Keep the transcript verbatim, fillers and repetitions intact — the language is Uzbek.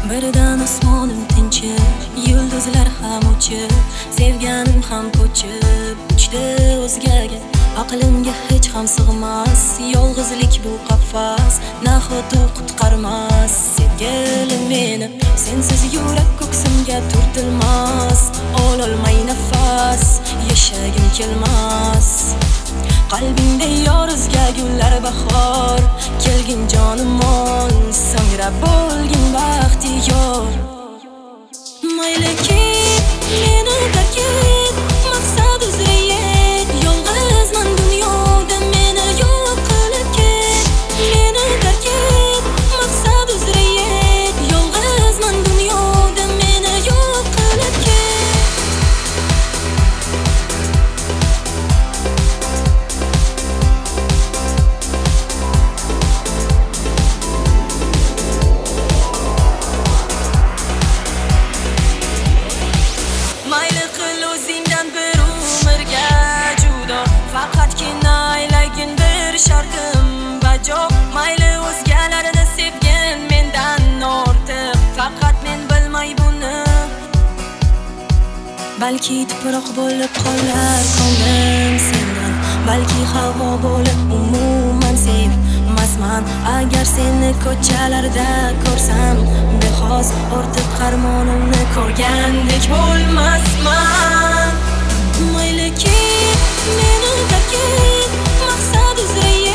Birdan osmonim tinchib, yulduzlar ham uchib, sevganim ham ko'chib uchdi o'zgaga. Aqlimga hech ham sig'mas, yolg'izlik bu qafas, nahot u qutqarmas sevgilim meni. Sensiz yurak ko'ksimga turtilmas, ololmay nafas, yashagim kelmas. Qalbingda yorizga gullar bahor, kelgin jonim ol, so'ngra bo'lgin baxtiyor. Mayli ket, meni tark et, maqsad uzra yet, yolg'izman dunyoda meni yo'q qilib ket. Meni tark et, maqsad uzra yet, yolg'izman dunyoda meni yo'q qilib ket. Mayli qil o'zingdan bir umrga judo, faqatgina aylagin bir shartim bajo. Mayli o'zgalarni sevgin mendan ortiq, faqat men bilmay buni. Balki tuproq bo'lib qolar ko'nglim sendan, balki havo bo'lib umuman sevmasman. Agar seni ko'chalarda ko'rsam, bexos ortiq qarmonimni ko'rgandek bo'lmasman. Mayli ket, meni tark et, maqsad uzra